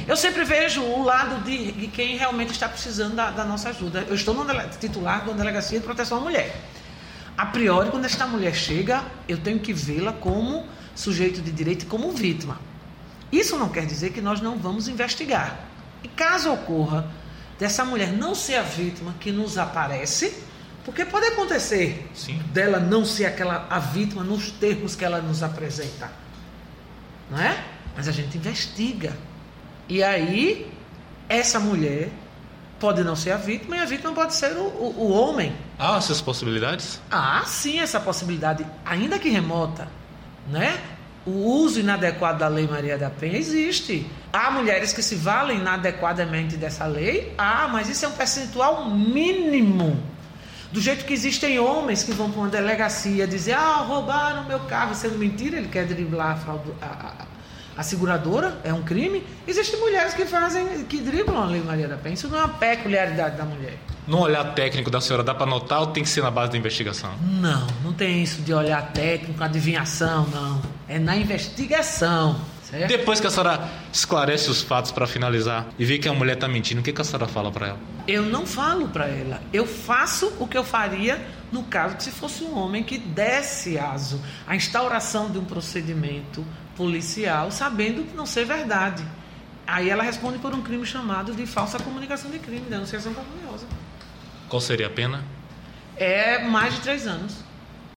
Eu sempre vejo o lado de quem realmente está precisando da nossa ajuda. Eu estou titular de uma delegacia de proteção à mulher. A priori, quando esta mulher chega, eu tenho que vê-la como sujeito de direito e como vítima. Isso não quer dizer que nós não vamos investigar. E caso ocorra dessa mulher não ser a vítima que nos aparece, porque pode acontecer dela não ser a vítima nos termos que ela nos apresenta, não é? Mas a gente investiga. E aí, essa mulher pode não ser a vítima e a vítima pode ser o homem. Há essas possibilidades? Ah, sim, essa possibilidade, ainda que remota, né? O uso inadequado da Lei Maria da Penha existe. Há mulheres que se valem inadequadamente dessa lei, mas isso é um percentual mínimo. Do jeito que existem homens que vão para uma delegacia dizer, roubaram meu carro, sendo mentira, ele quer driblar a seguradora, é um crime. Existem mulheres que driblam a Lei Maria da Penha. Isso não é uma peculiaridade da mulher. No olhar técnico da senhora, dá para notar ou tem que ser na base da investigação? Não tem isso de olhar técnico, adivinhação, não. É na investigação, certo? Depois que a senhora esclarece os fatos para finalizar e vê que a mulher está mentindo, o que a senhora fala para ela? Eu não falo para ela. Eu faço o que eu faria no caso de se fosse um homem que desse aso à instauração de um procedimento policial, sabendo que não ser verdade. Aí ela responde por um crime chamado de falsa comunicação de crime, denunciação caluniosa. Qual seria a pena? É mais de 3 anos.